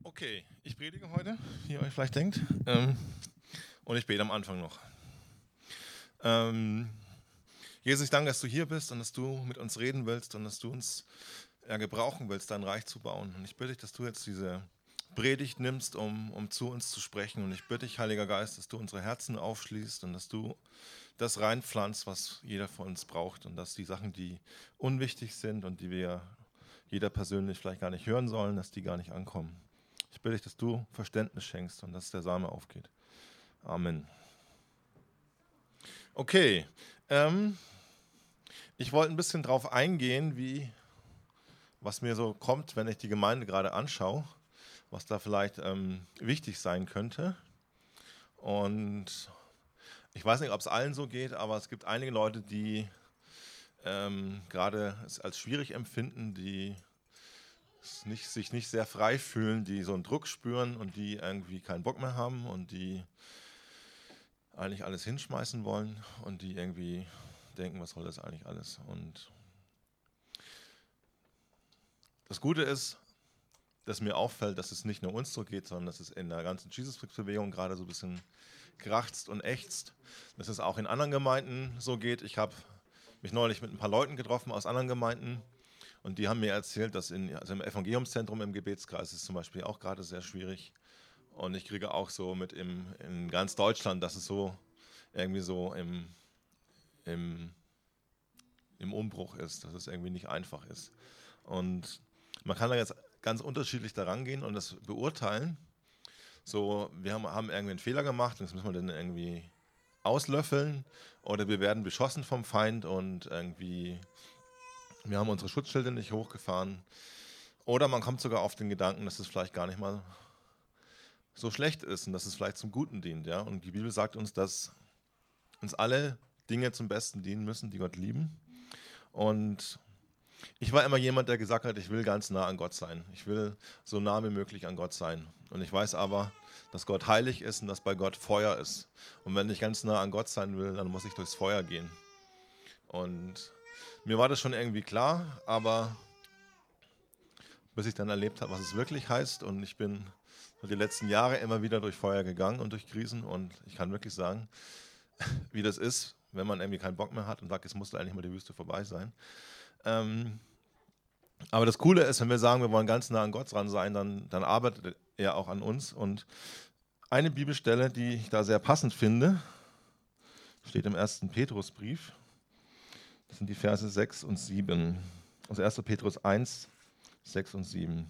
Okay, ich predige heute, wie ihr euch vielleicht denkt, und ich bete am Anfang noch. Jesus, ich danke, dass du hier bist und dass du mit uns reden willst und dass du uns gebrauchen willst, dein Reich zu bauen. Und ich bitte dich, dass du jetzt diese Predigt nimmst, um zu uns zu sprechen. Und ich bitte dich, Heiliger Geist, dass du unsere Herzen aufschließt und dass du das reinpflanzt, was jeder von uns braucht. Und dass die Sachen, die unwichtig sind und die wir jeder persönlich vielleicht gar nicht hören sollen, dass die gar nicht ankommen. Ich bitte dich, dass du Verständnis schenkst und dass der Same aufgeht. Amen. Okay, ich wollte ein bisschen drauf eingehen, was mir so kommt, wenn ich die Gemeinde gerade anschaue, was da vielleicht wichtig sein könnte. Und ich weiß nicht, ob es allen so geht, aber es gibt einige Leute, die gerade es als schwierig empfinden, die sich nicht sehr frei fühlen, die so einen Druck spüren und die irgendwie keinen Bock mehr haben und die eigentlich alles hinschmeißen wollen und die irgendwie denken, was soll das eigentlich alles? Und das Gute ist, dass mir auffällt, dass es nicht nur uns so geht, sondern dass es in der ganzen Jesus-Bewegung gerade so ein bisschen krachtzt und ächzt. Dass es auch in anderen Gemeinden so geht. Ich habe mich neulich mit ein paar Leuten getroffen aus anderen Gemeinden und die haben mir erzählt, dass im Evangeliumszentrum im Gebetskreis ist zum Beispiel auch gerade sehr schwierig. Und ich kriege auch so mit in ganz Deutschland, dass es so irgendwie so im Umbruch ist, dass es irgendwie nicht einfach ist. Und man kann da jetzt ganz unterschiedlich daran gehen und das beurteilen. So, wir haben irgendwie einen Fehler gemacht, das müssen wir dann irgendwie auslöffeln oder wir werden beschossen vom Feind und irgendwie, wir haben unsere Schutzschilde nicht hochgefahren. Oder man kommt sogar auf den Gedanken, dass es vielleicht gar nicht mal so schlecht ist und dass es vielleicht zum Guten dient. Ja? Und die Bibel sagt uns, dass uns alle Dinge zum Besten dienen müssen, die Gott lieben. Und ich war immer jemand, der gesagt hat, ich will ganz nah an Gott sein. Ich will so nah wie möglich an Gott sein. Und ich weiß aber, dass Gott heilig ist und dass bei Gott Feuer ist. Und wenn ich ganz nah an Gott sein will, dann muss ich durchs Feuer gehen. Und mir war das schon irgendwie klar, aber bis ich dann erlebt habe, was es wirklich heißt, und ich bin die letzten Jahre immer wieder durch Feuer gegangen und durch Krisen, und ich kann wirklich sagen, wie das ist, wenn man irgendwie keinen Bock mehr hat und sagt, es musste eigentlich mal die Wüste vorbei sein. Aber das Coole ist, wenn wir sagen, wir wollen ganz nah an Gott dran sein, dann arbeitet er auch an uns. Und eine Bibelstelle, die ich da sehr passend finde, steht im 1. Petrusbrief. Das sind die Verse 6 und 7. Also 1. Petrus 1, 6 und 7.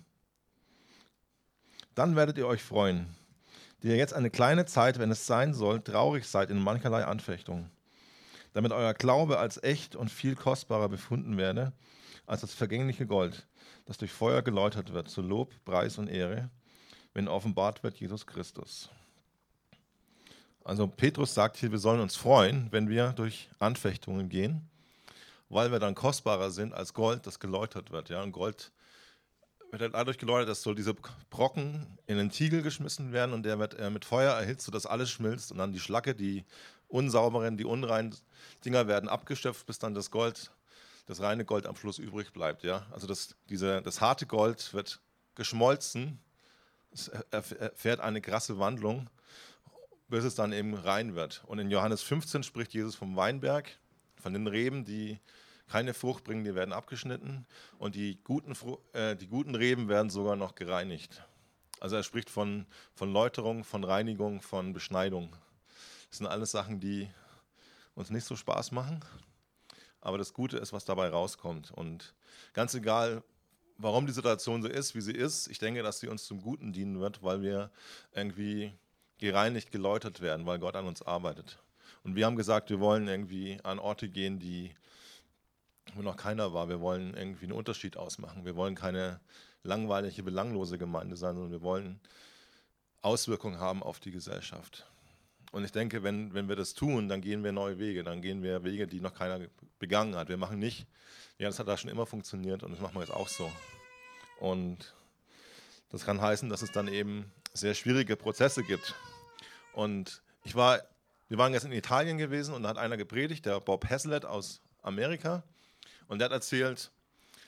Dann werdet ihr euch freuen, die ihr jetzt eine kleine Zeit, wenn es sein soll, traurig seid in mancherlei Anfechtung, damit euer Glaube als echt und viel kostbarer befunden werde als das vergängliche Gold, das durch Feuer geläutert wird, zu Lob, Preis und Ehre, wenn offenbart wird Jesus Christus. Also Petrus sagt hier, wir sollen uns freuen, wenn wir durch Anfechtungen gehen, weil wir dann kostbarer sind als Gold, das geläutert wird. Ja? Und Gold wird dadurch geläutert, dass so diese Brocken in den Tiegel geschmissen werden und der wird mit Feuer erhitzt, sodass alles schmilzt und dann die Schlacke, die unsauberen, die unreinen Dinger werden abgeschöpft, bis dann das Gold, das reine Gold am Schluss übrig bleibt. Ja? Also das harte Gold wird geschmolzen, es erfährt eine krasse Wandlung, bis es dann eben rein wird. Und in Johannes 15 spricht Jesus vom Weinberg, von den Reben, die keine Frucht bringen, die werden abgeschnitten und die guten Reben werden sogar noch gereinigt. Also er spricht von Läuterung, von Reinigung, von Beschneidung. Das sind alles Sachen, die uns nicht so Spaß machen, aber das Gute ist, was dabei rauskommt. Und ganz egal, warum die Situation so ist, wie sie ist, ich denke, dass sie uns zum Guten dienen wird, weil wir irgendwie gereinigt, geläutert werden, weil Gott an uns arbeitet. Und wir haben gesagt, wir wollen irgendwie an Orte gehen, wo noch keiner war. Wir wollen irgendwie einen Unterschied ausmachen. Wir wollen keine langweilige, belanglose Gemeinde sein, sondern wir wollen Auswirkungen haben auf die Gesellschaft. Und ich denke, wenn wir das tun, dann gehen wir neue Wege. Dann gehen wir Wege, die noch keiner begangen hat. Wir machen nicht, ja, das hat da schon immer funktioniert und das machen wir jetzt auch so. Und das kann heißen, dass es dann eben sehr schwierige Prozesse gibt. Und wir waren jetzt in Italien gewesen und da hat einer gepredigt, der Bob Hazlett aus Amerika. Und der hat erzählt,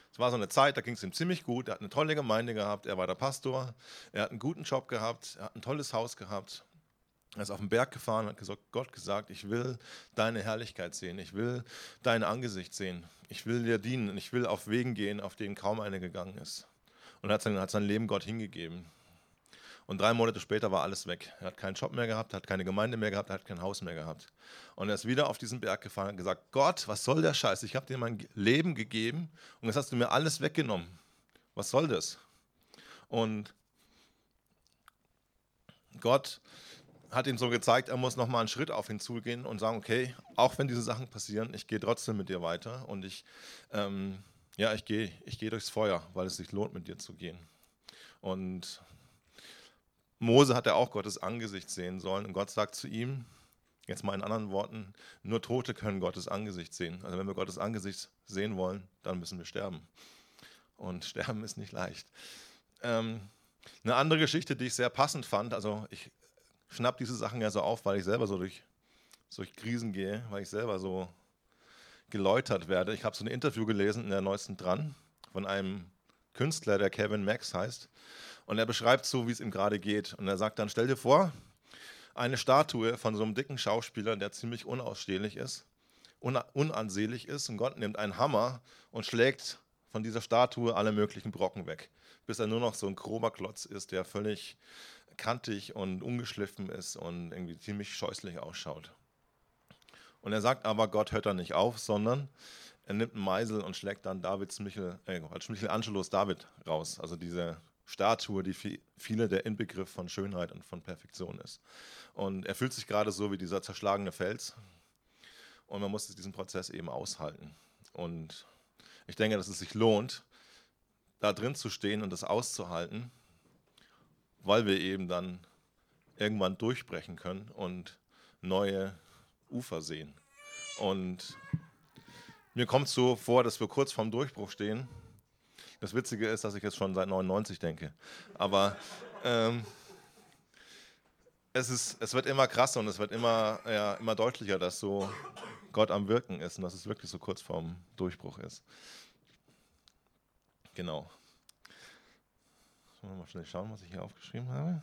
Es war so eine Zeit, da ging es ihm ziemlich gut. Er hat eine tolle Gemeinde gehabt, er war der Pastor, er hat einen guten Job gehabt, er hat ein tolles Haus gehabt. Er ist auf den Berg gefahren und hat Gott gesagt, ich will deine Herrlichkeit sehen, ich will dein Angesicht sehen, ich will dir dienen, ich will auf Wegen gehen, auf denen kaum einer gegangen ist. Und er hat sein Leben Gott hingegeben. Und 3 Monate später war alles weg. Er hat keinen Job mehr gehabt, hat keine Gemeinde mehr gehabt, hat kein Haus mehr gehabt. Und er ist wieder auf diesen Berg gefahren und hat gesagt, Gott, was soll der Scheiß? Ich habe dir mein Leben gegeben und jetzt hast du mir alles weggenommen. Was soll das? Und Gott hat ihm so gezeigt, er muss nochmal einen Schritt auf ihn zugehen und sagen, okay, auch wenn diese Sachen passieren, ich gehe trotzdem mit dir weiter und ich gehe durchs Feuer, weil es sich lohnt, mit dir zu gehen. Und Mose hat ja auch Gottes Angesicht sehen sollen und Gott sagt zu ihm, jetzt mal in anderen Worten, nur Tote können Gottes Angesicht sehen. Also wenn wir Gottes Angesicht sehen wollen, dann müssen wir sterben. Und sterben ist nicht leicht. Eine andere Geschichte, die ich sehr passend fand, also ich schnapp diese Sachen ja so auf, weil ich selber so durch Krisen gehe, weil ich selber so geläutert werde. Ich habe so ein Interview gelesen in der Neuesten Dran von einem Künstler, der Kevin Max heißt. Und er beschreibt so, wie es ihm gerade geht. Und er sagt dann, stell dir vor, eine Statue von so einem dicken Schauspieler, der ziemlich unausstehlich ist, unansehlich ist. Und Gott nimmt einen Hammer und schlägt von dieser Statue alle möglichen Brocken weg, bis er nur noch so ein grober Klotz ist, der völlig kantig und ungeschliffen ist und irgendwie ziemlich scheußlich ausschaut. Und er sagt aber, Gott hört da nicht auf, sondern er nimmt einen Meisel und schlägt dann Michelangelos David raus. Also diese Statue, die für viele der Inbegriff von Schönheit und von Perfektion ist. Und er fühlt sich gerade so wie dieser zerschlagene Fels. Und man muss diesen Prozess eben aushalten. Und ich denke, dass es sich lohnt, da drin zu stehen und das auszuhalten, weil wir eben dann irgendwann durchbrechen können und neue Ufer sehen. Und mir kommt es so vor, dass wir kurz vorm Durchbruch stehen. Das Witzige ist, dass ich jetzt schon seit 99 denke. Aber es wird immer krasser und es wird immer deutlicher, dass so Gott am Wirken ist und dass es wirklich so kurz vorm Durchbruch ist. Genau. Mal schnell schauen, was ich hier aufgeschrieben habe.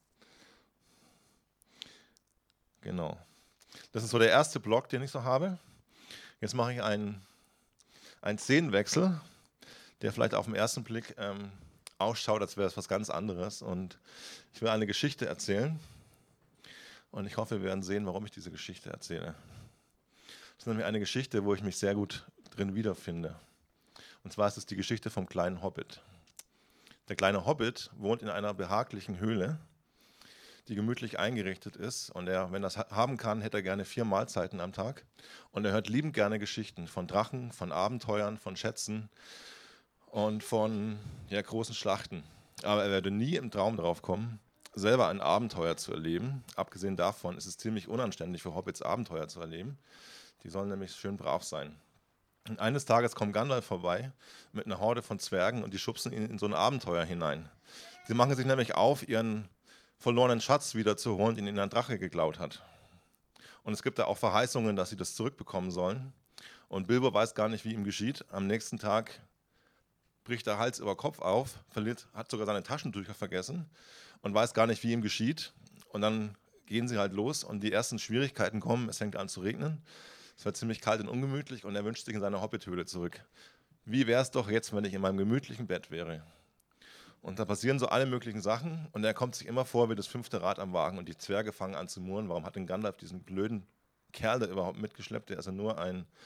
Genau. Das ist so der erste Block, den ich so habe. Jetzt mache ich einen Szenenwechsel, der vielleicht auf den ersten Blick ausschaut, als wäre es was ganz anderes. Und ich will eine Geschichte erzählen. Und ich hoffe, wir werden sehen, warum ich diese Geschichte erzähle. Das ist nämlich eine Geschichte, wo ich mich sehr gut drin wiederfinde. Und zwar ist es die Geschichte vom kleinen Hobbit. Der kleine Hobbit wohnt in einer behaglichen Höhle, die gemütlich eingerichtet ist. Und wenn er das haben kann, hätte er gerne 4 Mahlzeiten am Tag. Und er hört liebend gerne Geschichten von Drachen, von Abenteuern, von Schätzen und von großen Schlachten. Aber er werde nie im Traum darauf kommen, selber ein Abenteuer zu erleben. Abgesehen davon ist es ziemlich unanständig für Hobbits, Abenteuer zu erleben. Die sollen nämlich schön brav sein. Und eines Tages kommt Gandalf vorbei mit einer Horde von Zwergen und die schubsen ihn in so ein Abenteuer hinein. Sie machen sich nämlich auf, ihren verlorenen Schatz wiederzuholen, den ihnen ein Drache geklaut hat. Und es gibt da auch Verheißungen, dass sie das zurückbekommen sollen. Und Bilbo weiß gar nicht, wie ihm geschieht. Am nächsten Tag bricht er Hals über Kopf auf, hat sogar seine Taschentücher vergessen und weiß gar nicht, wie ihm geschieht. Und dann gehen sie halt los und die ersten Schwierigkeiten kommen. Es fängt an zu regnen. Es wird ziemlich kalt und ungemütlich und er wünscht sich in seine Hobbithöhle zurück. Wie wäre es doch jetzt, wenn ich in meinem gemütlichen Bett wäre? Und da passieren so alle möglichen Sachen und er kommt sich immer vor wie das 5. Rad am Wagen und die Zwerge fangen an zu murren. Warum hat denn Gandalf diesen blöden Kerl da überhaupt mitgeschleppt? Der ist ja nur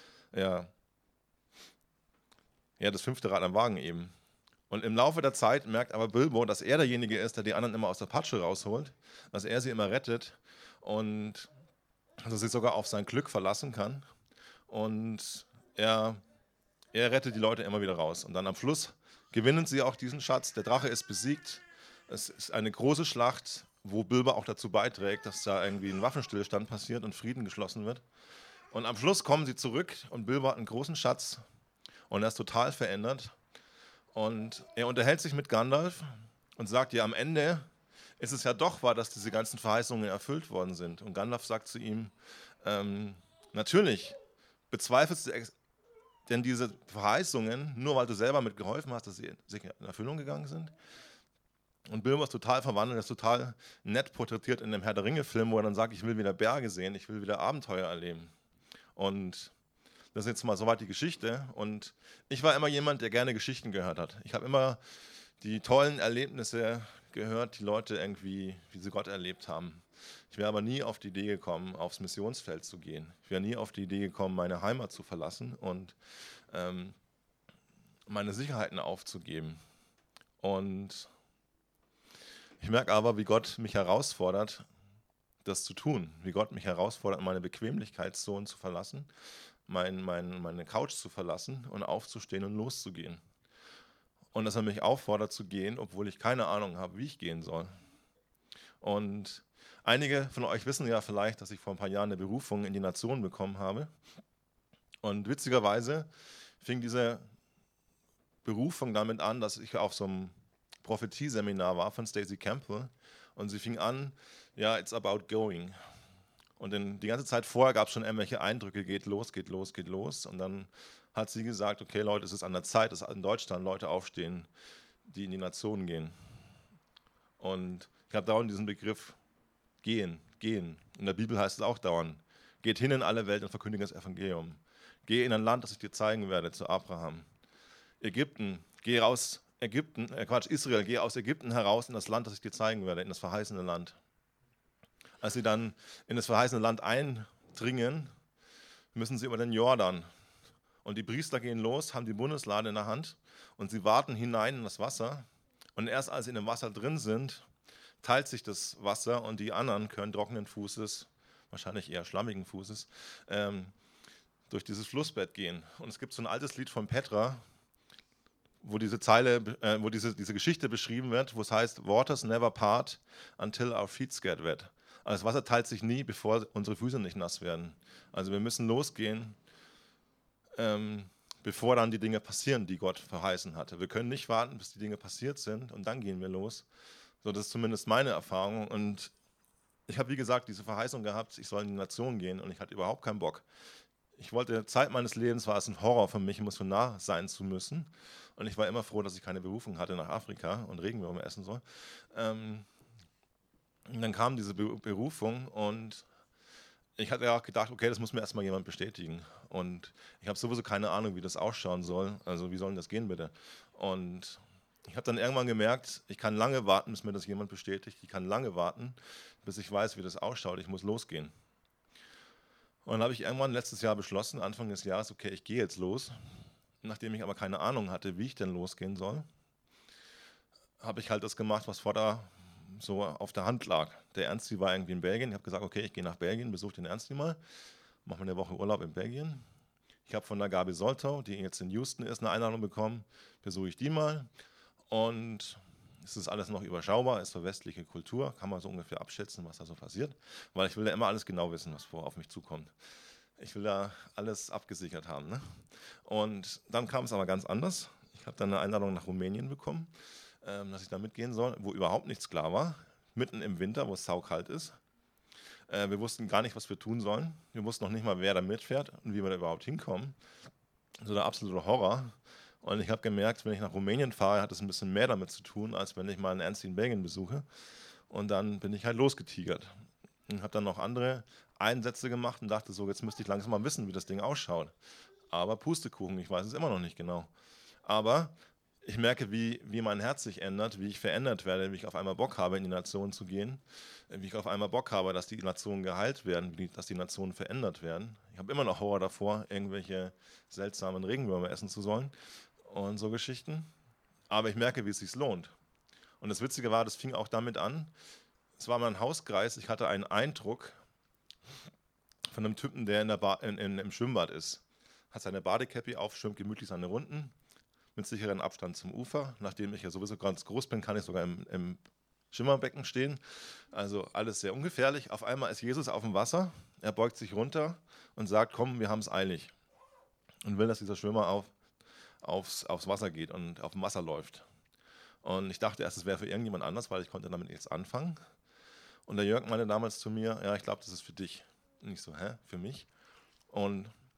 das 5. Rad am Wagen eben. Und im Laufe der Zeit merkt aber Bilbo, dass er derjenige ist, der die anderen immer aus der Patsche rausholt, dass er sie immer rettet und dass er sich sogar auf sein Glück verlassen kann. Und er rettet die Leute immer wieder raus. Und dann am Schluss gewinnen sie auch diesen Schatz. Der Drache ist besiegt. Es ist eine große Schlacht, wo Bilbo auch dazu beiträgt, dass da irgendwie ein Waffenstillstand passiert und Frieden geschlossen wird. Und am Schluss kommen sie zurück und Bilbo hat einen großen Schatz und er ist total verändert. Und er unterhält sich mit Gandalf und sagt, ja, am Ende ist es ja doch wahr, dass diese ganzen Verheißungen erfüllt worden sind. Und Gandalf sagt zu ihm, natürlich, bezweifelst du denn diese Verheißungen, nur weil du selber mitgeholfen hast, dass sie in Erfüllung gegangen sind. Und Bilbo ist total verwandelt, ist total nett porträtiert in dem Herr der Ringe-Film, wo er dann sagt, ich will wieder Berge sehen, ich will wieder Abenteuer erleben. Und das ist jetzt mal soweit die Geschichte. Und ich war immer jemand, der gerne Geschichten gehört hat. Ich habe immer die tollen Erlebnisse gehört, die Leute irgendwie, wie sie Gott erlebt haben. Ich wäre aber nie auf die Idee gekommen, aufs Missionsfeld zu gehen. Ich wäre nie auf die Idee gekommen, meine Heimat zu verlassen und meine Sicherheiten aufzugeben. Und ich merke aber, wie Gott mich herausfordert, das zu tun. Wie Gott mich herausfordert, meine Bequemlichkeitszone zu verlassen, meine Couch zu verlassen und aufzustehen und loszugehen. Und dass er mich auffordert zu gehen, obwohl ich keine Ahnung habe, wie ich gehen soll. Und einige von euch wissen ja vielleicht, dass ich vor ein paar Jahren eine Berufung in die Nation bekommen habe. Und witzigerweise fing diese Berufung damit an, dass ich auf so einem Prophetie-Seminar war von Stacey Campbell. Und sie fing an, ja, it's about going. Und die ganze Zeit vorher gab es schon irgendwelche Eindrücke, geht los, geht los, geht los. Und dann hat sie gesagt, okay Leute, es ist an der Zeit, dass in Deutschland Leute aufstehen, die in die Nationen gehen. Und ich habe dauernd diesen Begriff gehen, gehen. In der Bibel heißt es auch dauernd, geht hin in alle Welt und verkündige das Evangelium. Geh in ein Land, das ich dir zeigen werde, zu Abraham. Ägypten, geh raus, Israel, geh aus Ägypten heraus in das Land, das ich dir zeigen werde, in das verheißene Land. Als sie dann in das verheißene Land eindringen, müssen sie über den Jordan. Und die Priester gehen los, haben die Bundeslade in der Hand und sie warten hinein in das Wasser. Und erst als sie in dem Wasser drin sind, teilt sich das Wasser und die anderen können trockenen Fußes, wahrscheinlich eher schlammigen Fußes, durch dieses Flussbett gehen. Und es gibt so ein altes Lied von Petra, wo diese Geschichte beschrieben wird, wo es heißt, Waters never part until our feet get wet. Also das Wasser teilt sich nie, bevor unsere Füße nicht nass werden. Also wir müssen losgehen, bevor dann die Dinge passieren, die Gott verheißen hatte. Wir können nicht warten, bis die Dinge passiert sind und dann gehen wir los. So, das ist zumindest meine Erfahrung. Und ich habe, wie gesagt, diese Verheißung gehabt, ich soll in die Nation gehen und ich hatte überhaupt keinen Bock. Ich wollte, Zeit meines Lebens war es ein Horror für mich, missionar sein zu müssen. Und ich war immer froh, dass ich keine Berufung hatte nach Afrika und Regenwürmer essen soll. Und dann kam diese Berufung und ich hatte ja auch gedacht, okay, das muss mir erstmal jemand bestätigen. Und ich habe sowieso keine Ahnung, wie das ausschauen soll. Also wie soll denn das gehen bitte? Und ich habe dann irgendwann gemerkt, ich kann lange warten, bis mir das jemand bestätigt. Ich kann lange warten, bis ich weiß, wie das ausschaut. Ich muss losgehen. Und dann habe ich irgendwann letztes Jahr beschlossen, Anfang des Jahres, okay, ich gehe jetzt los. Nachdem ich aber keine Ahnung hatte, wie ich denn losgehen soll, habe ich halt das gemacht, was vorher so auf der Hand lag. Der Ernsti war irgendwie in Belgien. Ich habe gesagt, okay, ich gehe nach Belgien, besuche den Ernsti mal, mache mir eine Woche Urlaub in Belgien. Ich habe von der Gabi Soltau, die jetzt in Houston ist, eine Einladung bekommen, besuche ich die mal. Und es ist alles noch überschaubar, ist so westliche Kultur, kann man so ungefähr abschätzen, was da so passiert, weil ich will ja immer alles genau wissen, was auf mich zukommt. Ich will da alles abgesichert haben. Ne? Und dann kam es aber ganz anders. Ich habe dann eine Einladung nach Rumänien bekommen, dass ich da mitgehen soll, wo überhaupt nichts klar war, mitten im Winter, wo es saukalt ist. Wir wussten gar nicht, was wir tun sollen. Wir wussten noch nicht mal, wer da mitfährt und wie wir da überhaupt hinkommen. So der absolute Horror. Und ich habe gemerkt, wenn ich nach Rumänien fahre, hat es ein bisschen mehr damit zu tun, als wenn ich mal einen Ernsti in Belgien besuche. Und dann bin ich halt losgetigert. Und habe dann noch andere Einsätze gemacht und dachte so, jetzt müsste ich langsam mal wissen, wie das Ding ausschaut. Aber Pustekuchen, ich weiß es immer noch nicht genau. Aber ich merke, wie mein Herz sich ändert, wie ich verändert werde, wie ich auf einmal Bock habe, in die Nation zu gehen, wie ich auf einmal Bock habe, dass die Nationen geheilt werden, dass die Nationen verändert werden. Ich habe immer noch Horror davor, irgendwelche seltsamen Regenwürmer essen zu sollen und so Geschichten. Aber ich merke, wie es sich lohnt. Und das Witzige war, das fing auch damit an, es war mein Hauskreis, ich hatte einen Eindruck von einem Typen, der im Schwimmbad ist. Hat seine Badekäppi auf, schwimmt gemütlich seine Runden, mit sicherem Abstand zum Ufer. Nachdem ich ja sowieso ganz groß bin, kann ich sogar im Schwimmerbecken stehen. Also alles sehr ungefährlich. Auf einmal ist Jesus auf dem Wasser, er beugt sich runter und sagt, komm, wir haben es eilig. Und will, dass dieser Schwimmer aufs Wasser geht und auf dem Wasser läuft. Und ich dachte erst, es wäre für irgendjemand anders, weil ich konnte damit nichts anfangen. Und der Jörg meinte damals zu mir, ja, ich glaube, das ist für dich. Und ich so, hä, für mich? Und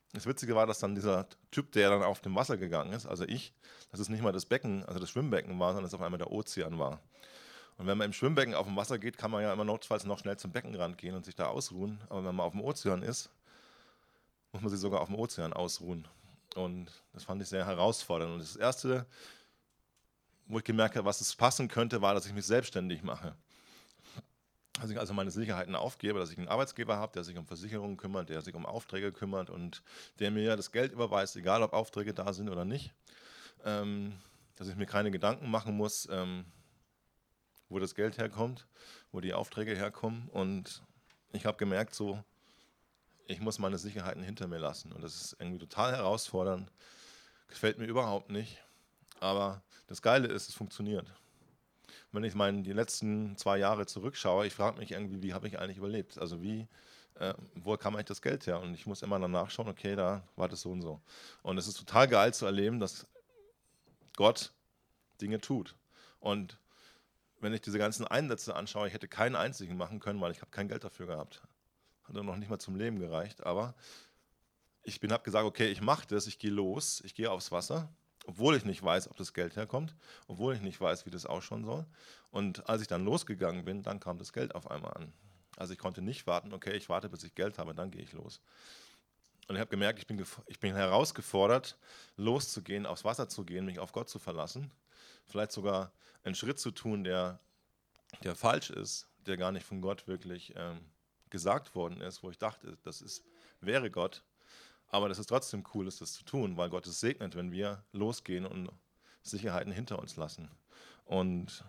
Das Witzige war, dass dann dieser Typ, der dann auf dem Wasser gegangen ist, also ich, dass es nicht mal das Becken, also das Schwimmbecken war, sondern dass es auf einmal der Ozean war. Und wenn man im Schwimmbecken auf dem Wasser geht, kann man ja immer notfalls noch schnell zum Beckenrand gehen und sich da ausruhen. Aber wenn man auf dem Ozean ist, muss man sich sogar auf dem Ozean ausruhen. Und das fand ich sehr herausfordernd. Und das Erste, wo ich gemerkt habe, was es passen könnte, war, dass ich mich selbstständig mache. Dass ich also meine Sicherheiten aufgebe, dass ich einen Arbeitsgeber habe, der sich um Versicherungen kümmert, der sich um Aufträge kümmert und der mir das Geld überweist, egal ob Aufträge da sind oder nicht. Dass ich mir keine Gedanken machen muss, wo das Geld herkommt, wo die Aufträge herkommen. Und ich habe gemerkt, so, ich muss meine Sicherheiten hinter mir lassen. Und das ist irgendwie total herausfordernd. Gefällt mir überhaupt nicht. Aber das Geile ist, es funktioniert. Wenn ich die letzten 2 Jahre zurückschaue, ich frage mich irgendwie, wie habe ich eigentlich überlebt? Also wo kam eigentlich das Geld her? Und ich muss immer danach schauen, okay, da war das so und so. Und es ist total geil zu erleben, dass Gott Dinge tut. Und wenn ich diese ganzen Einsätze anschaue, ich hätte keinen einzigen machen können, weil ich habe kein Geld dafür gehabt. Hat noch nicht mal zum Leben gereicht. Aber ich habe gesagt, okay, ich mache das, ich gehe los, ich gehe aufs Wasser, obwohl ich nicht weiß, ob das Geld herkommt, obwohl ich nicht weiß, wie das ausschauen soll. Und als ich dann losgegangen bin, dann kam das Geld auf einmal an. Also ich konnte nicht warten, okay, ich warte, bis ich Geld habe, dann gehe ich los. Und ich habe gemerkt, ich bin herausgefordert, loszugehen, aufs Wasser zu gehen, mich auf Gott zu verlassen. Vielleicht sogar einen Schritt zu tun, der falsch ist, der gar nicht von Gott wirklich gesagt worden ist, wo ich dachte, wäre Gott. Aber das ist trotzdem cool, das zu tun, weil Gott es segnet, wenn wir losgehen und Sicherheiten hinter uns lassen. Und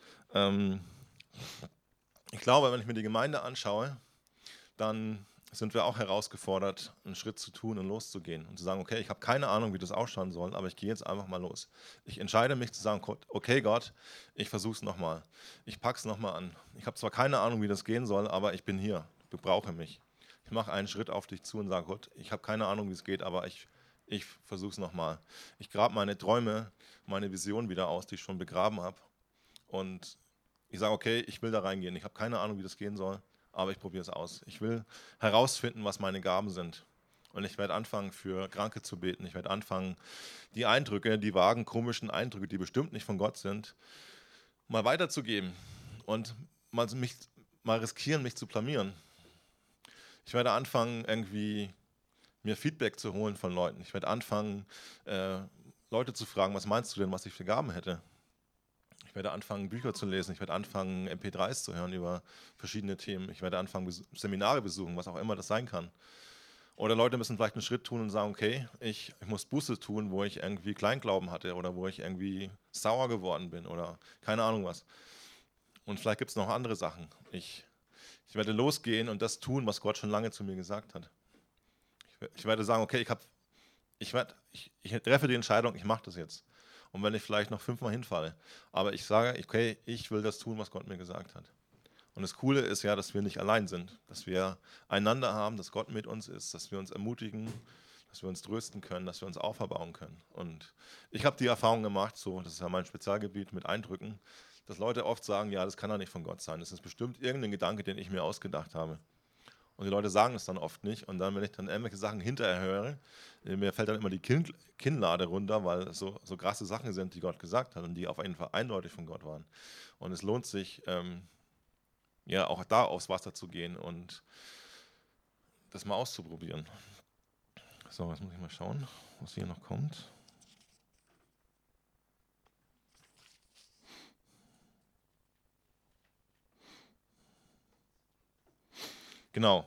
ich glaube, wenn ich mir die Gemeinde anschaue, dann sind wir auch herausgefordert, einen Schritt zu tun und loszugehen und zu sagen, okay, ich habe keine Ahnung, wie das ausschauen soll, aber ich gehe jetzt einfach mal los. Ich entscheide mich zu sagen, okay Gott, ich versuche es nochmal. Ich packe es nochmal an. Ich habe zwar keine Ahnung, wie das gehen soll, aber ich bin hier. Du brauchst mich. Ich mache einen Schritt auf dich zu und sage, Gott, ich habe keine Ahnung, wie es geht, aber ich versuche es nochmal. Ich grabe meine Träume, meine Vision wieder aus, die ich schon begraben habe. Und ich sage, okay, ich will da reingehen. Ich habe keine Ahnung, wie das gehen soll, aber ich probiere es aus. Ich will herausfinden, was meine Gaben sind. Und ich werde anfangen, für Kranke zu beten. Ich werde anfangen, die Eindrücke, die vagen, komischen Eindrücke, die bestimmt nicht von Gott sind, mal weiterzugeben und mal riskieren, mich zu blamieren. Ich werde anfangen, irgendwie mir Feedback zu holen von Leuten. Ich werde anfangen, Leute zu fragen, was meinst du denn, was ich für Gaben hätte? Ich werde anfangen, Bücher zu lesen. Ich werde anfangen, MP3s zu hören über verschiedene Themen. Ich werde anfangen, Seminare besuchen, was auch immer das sein kann. Oder Leute müssen vielleicht einen Schritt tun und sagen, okay, ich muss Buße tun, wo ich irgendwie Kleinglauben hatte oder wo ich irgendwie sauer geworden bin oder keine Ahnung was. Und vielleicht gibt es noch andere Sachen. Ich werde losgehen und das tun, was Gott schon lange zu mir gesagt hat. Ich werde sagen, okay, ich treffe die Entscheidung, ich mache das jetzt. Und wenn ich vielleicht noch 5-mal hinfalle, aber ich sage, okay, ich will das tun, was Gott mir gesagt hat. Und das Coole ist ja, dass wir nicht allein sind, dass wir einander haben, dass Gott mit uns ist, dass wir uns ermutigen, dass wir uns trösten können, dass wir uns auferbauen können. Und ich habe die Erfahrung gemacht, so, das ist ja mein Spezialgebiet mit Eindrücken, dass Leute oft sagen, ja, das kann ja nicht von Gott sein, das ist bestimmt irgendein Gedanke, den ich mir ausgedacht habe. Und die Leute sagen es dann oft nicht. Und dann, wenn ich dann irgendwelche Sachen hinterher höre, mir fällt dann immer die Kinnlade runter, weil es so krasse Sachen sind, die Gott gesagt hat und die auf jeden Fall eindeutig von Gott waren. Und es lohnt sich, ja, auch da aufs Wasser zu gehen und das mal auszuprobieren. So, jetzt muss ich mal schauen, was hier noch kommt. Genau.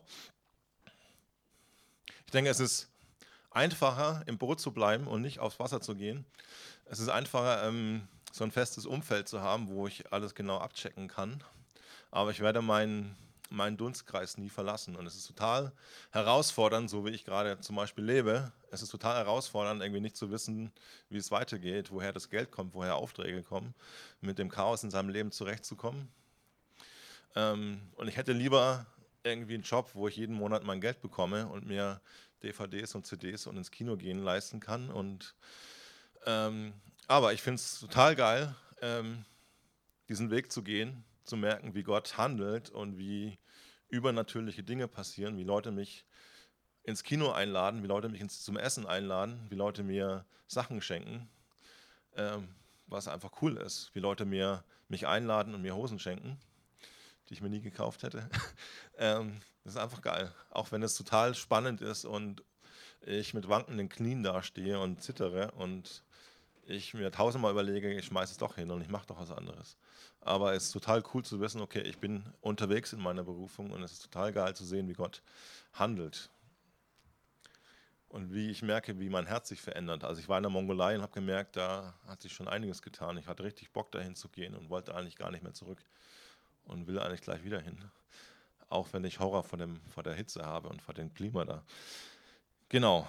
Ich denke, es ist einfacher, im Boot zu bleiben und nicht aufs Wasser zu gehen. Es ist einfacher, so ein festes Umfeld zu haben, wo ich alles genau abchecken kann. Aber ich werde meinen Dunstkreis nie verlassen. Und es ist total herausfordernd, so wie ich gerade zum Beispiel lebe. Es ist total herausfordernd, irgendwie nicht zu wissen, wie es weitergeht, woher das Geld kommt, woher Aufträge kommen, mit dem Chaos in seinem Leben zurechtzukommen. Und ich hätte lieber irgendwie einen Job, wo ich jeden Monat mein Geld bekomme und mir DVDs und CDs und ins Kino gehen leisten kann. Aber ich finde es total geil, diesen Weg zu gehen, zu merken, wie Gott handelt und wie übernatürliche Dinge passieren, wie Leute mich ins Kino einladen, wie Leute mich zum Essen einladen, wie Leute mir Sachen schenken, was einfach cool ist, wie Leute mich einladen und mir Hosen schenken, die ich mir nie gekauft hätte. Das ist einfach geil, auch wenn es total spannend ist und ich mit wankenden Knien dastehe und zittere und ich mir tausendmal überlege, ich schmeiße es doch hin und ich mache doch was anderes. Aber es ist total cool zu wissen, okay, ich bin unterwegs in meiner Berufung und es ist total geil zu sehen, wie Gott handelt. Und wie ich merke, wie mein Herz sich verändert. Also ich war in der Mongolei und habe gemerkt, da hat sich schon einiges getan. Ich hatte richtig Bock, dahin zu gehen und wollte eigentlich gar nicht mehr zurück und will eigentlich gleich wieder hin. Auch wenn ich Horror vor der Hitze habe und vor dem Klima da. Genau.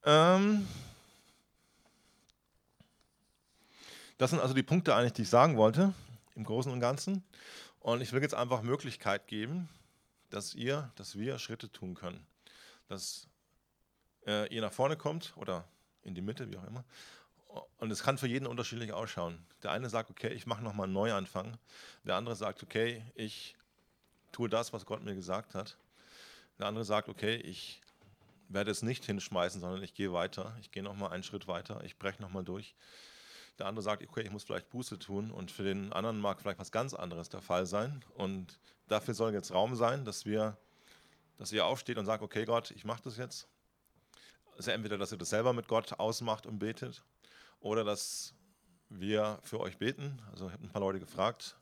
Das sind also die Punkte eigentlich, die ich sagen wollte, im Großen und Ganzen. Und ich will jetzt einfach Möglichkeit geben, dass wir Schritte tun können. Dass ihr nach vorne kommt oder in die Mitte, wie auch immer. Und es kann für jeden unterschiedlich ausschauen. Der eine sagt, okay, ich mache nochmal einen Neuanfang. Der andere sagt, okay, ich tue das, was Gott mir gesagt hat. Der andere sagt, okay, ich werde es nicht hinschmeißen, sondern ich gehe weiter. Ich gehe nochmal einen Schritt weiter. Ich breche nochmal durch. Der andere sagt, okay, ich muss vielleicht Buße tun. Und für den anderen mag vielleicht was ganz anderes der Fall sein. Und dafür soll jetzt Raum sein, dass ihr aufsteht und sagt, okay Gott, ich mache das jetzt. Also entweder, dass ihr das selber mit Gott ausmacht und betet, oder dass wir für euch beten. Also ich habe ein paar Leute gefragt,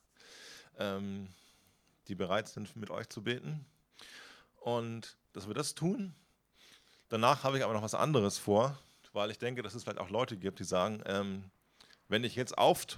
die bereit sind, mit euch zu beten. Und dass wir das tun. Danach habe ich aber noch was anderes vor, weil ich denke, dass es vielleicht auch Leute gibt, die sagen, wenn ich jetzt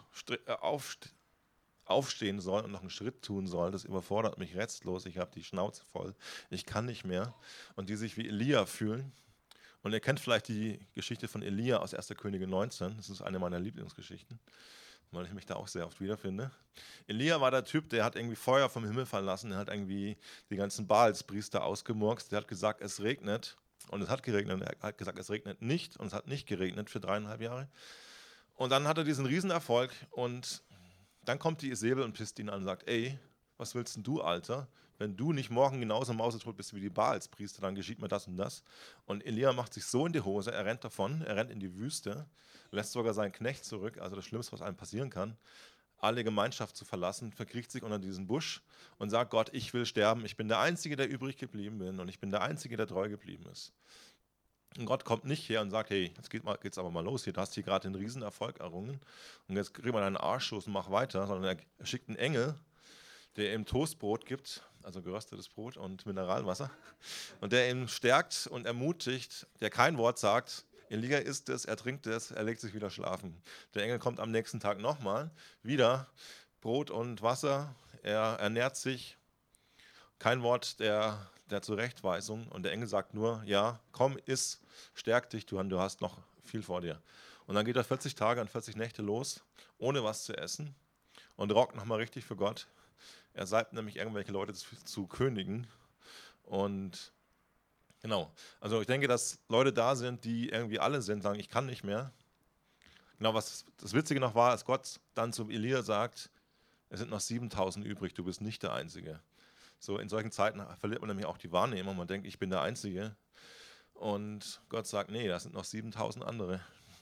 aufstehen soll und noch einen Schritt tun soll, das überfordert mich restlos, ich habe die Schnauze voll, ich kann nicht mehr. Und die sich wie Elia fühlen. Und ihr kennt vielleicht die Geschichte von Elia aus 1. Könige 19, das ist eine meiner Lieblingsgeschichten, weil ich mich da auch sehr oft wiederfinde. Elia war der Typ, der hat irgendwie Feuer vom Himmel verlassen, der hat irgendwie die ganzen Baalspriester ausgemurkst, der hat gesagt, es regnet. Und es hat geregnet. Er hat gesagt, es regnet nicht und es hat nicht geregnet für 3,5 Jahre. Und dann hat er diesen Riesenerfolg und dann kommt die Isabel und pisst ihn an und sagt, ey, was willst denn du, Alter? Wenn du nicht morgen genauso mausetot bist wie die Baalspriester, dann geschieht mir das und das. Und Elia macht sich so in die Hose, er rennt davon, er rennt in die Wüste, lässt sogar seinen Knecht zurück, also das Schlimmste, was einem passieren kann, alle Gemeinschaft zu verlassen, verkriecht sich unter diesen Busch und sagt, Gott, ich will sterben, ich bin der Einzige, der übrig geblieben bin und ich bin der Einzige, der treu geblieben ist. Und Gott kommt nicht her und sagt, hey, jetzt geht's aber mal los hier, du hast hier gerade den Riesenerfolg errungen und jetzt krieg mal deinen Arschschuss und mach weiter, sondern er schickt einen Engel, der ihm Toastbrot gibt, also geröstetes Brot und Mineralwasser, und der ihn stärkt und ermutigt, der kein Wort sagt, Elia isst es, er trinkt es, er legt sich wieder schlafen. Der Engel kommt am nächsten Tag nochmal, wieder Brot und Wasser, er ernährt sich, kein Wort der Zurechtweisung und der Engel sagt nur, ja, komm, iss, stärk dich, du hast noch viel vor dir. Und dann geht er 40 Tage und 40 Nächte los, ohne was zu essen und rockt nochmal richtig für Gott. Er salbt nämlich irgendwelche Leute zu Königen und genau, also ich denke, dass Leute da sind, die irgendwie alle sind, sagen, ich kann nicht mehr. Genau, was das Witzige noch war, als Gott dann zum Elia sagt, es sind noch 7.000 übrig, du bist nicht der Einzige. So in solchen Zeiten verliert man nämlich auch die Wahrnehmung, man denkt, ich bin der Einzige. Und Gott sagt, nee, das sind noch 7.000 andere.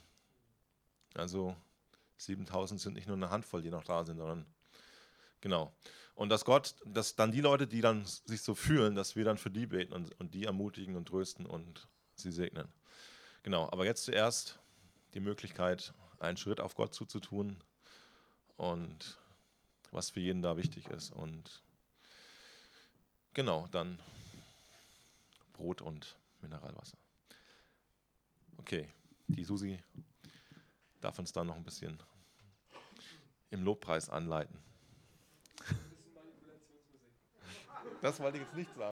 Also 7.000 sind nicht nur eine Handvoll, die noch da sind, sondern genau. Und dass dann die Leute, die dann sich so fühlen, dass wir dann für die beten und die ermutigen und trösten und sie segnen. Genau, aber jetzt zuerst die Möglichkeit, einen Schritt auf Gott zuzutun und was für jeden da wichtig ist. Und genau, dann Brot und Mineralwasser. Okay, die Susi darf uns dann noch ein bisschen im Lobpreis anleiten. Das wollte ich jetzt nicht sagen.